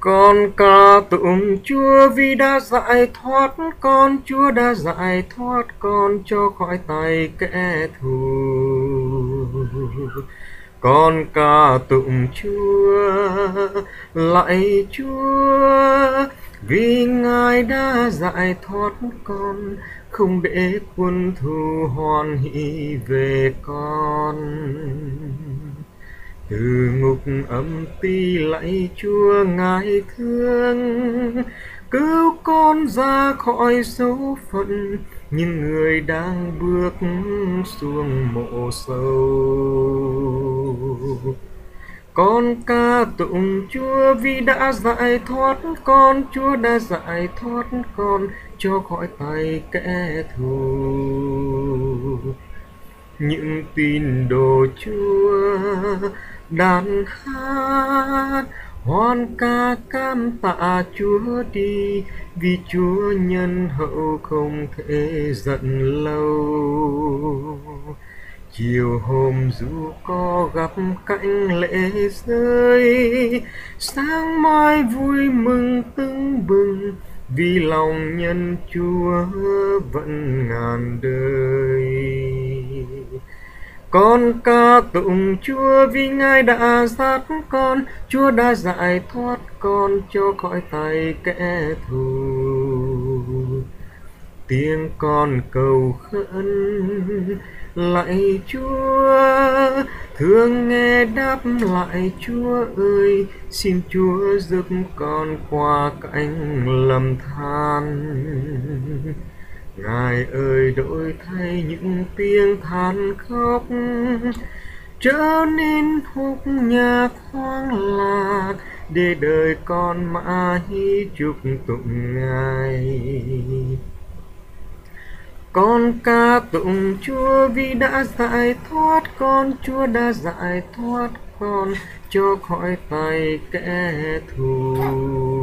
Con ca tụng Chúa vì đã giải thoát con, Chúa đã giải thoát con cho khỏi tay kẻ thù. Con ca tụng Chúa, lạy Chúa, vì Ngài đã giải thoát con, không để quân thù hoan hỷ về con. Từ ngục âm ti lạy Chúa Ngài thương, cứu con ra khỏi số phận những người đang bước xuống mộ sâu. Con ca tụng Chúa vì đã giải thoát con, Chúa đã giải thoát con cho khỏi tay kẻ thù. Những tín đồ Chúa đàn hát hoan ca cam tạ Chúa đi, vì Chúa nhân hậu không thể giận lâu. Chiều hôm dù có gặp cảnh lễ rơi, sáng mai vui mừng tưng bừng, vì lòng nhân Chúa vẫn ngàn đời. Con ca tụng Chúa vì Ngài đã dắt con, Chúa đã giải thoát con cho khỏi tay kẻ thù. Tiếng con cầu khẩn lạy Chúa, thương nghe đáp lại Chúa ơi, xin Chúa giúp con qua cảnh lầm than. Ngài ơi đổi thay những tiếng than khóc, trở nên khúc nhạc hoang lạc, để đời con mãi chúc tụng Ngài. Con ca tụng Chúa vì đã giải thoát con, Chúa đã giải thoát con cho khỏi tay kẻ thù.